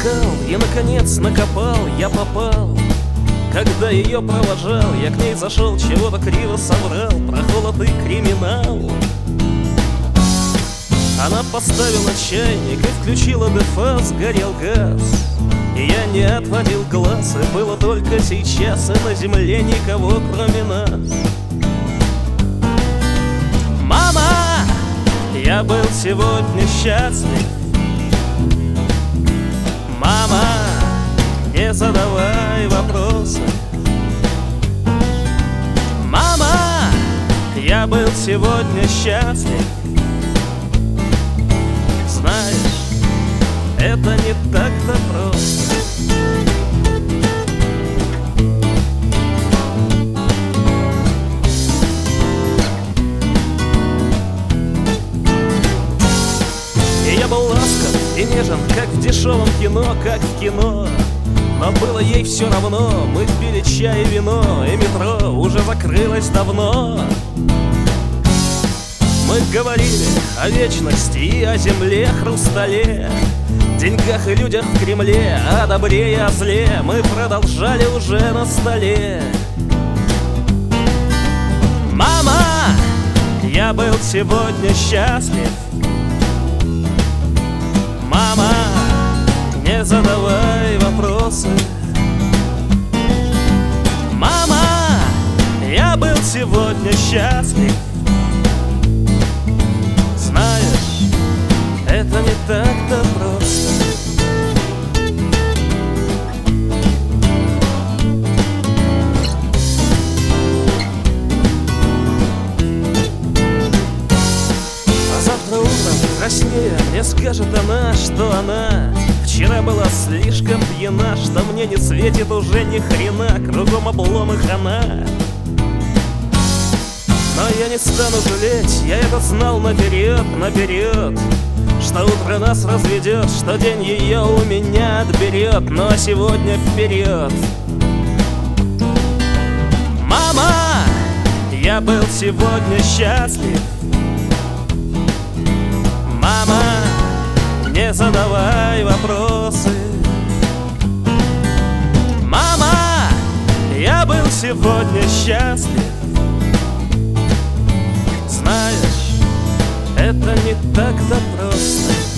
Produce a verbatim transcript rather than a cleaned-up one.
искал и, наконец, накопал, я попал. Когда ее провожал, я к ней зашел, чего-то криво соврал про холод и криминал. Она поставила чайник и включила дефаз, горел газ. И я не отводил глаз, и было только сейчас, и на земле никого, кроме нас. Мама, я был сегодня счастлив. Мама, не задавай вопросы. Мама, я был сегодня счастлив. Знаешь, это не так-то просто. И я был ласков и нежен, как в дешевом кино, как в кино. Но было ей все равно, мы пили чай и вино, и метро уже закрылось давно. Мы говорили о вечности и о земле, хрустале, деньгах и людях в Кремле, о добре и о зле. Мы продолжали уже на столе. Мама, я был сегодня счастлив. Мама, не задавай вопросы. Мама, я был сегодня счастлив. Знаешь, это не так-то просто. А завтра утром, краснея, мне скажет она, что она вчера была слишком пьяна, что мне не светит уже ни хрена, кругом облом и хана. Но я не стану жалеть, я это знал наперед, наперед, что утро нас разведет, что день ее у меня отберет. Ну а сегодня вперед. Мама, я был сегодня счастлив. Мама, не задавай вопросы. Мама, я был сегодня счастлив. Знаешь, это не так-то просто.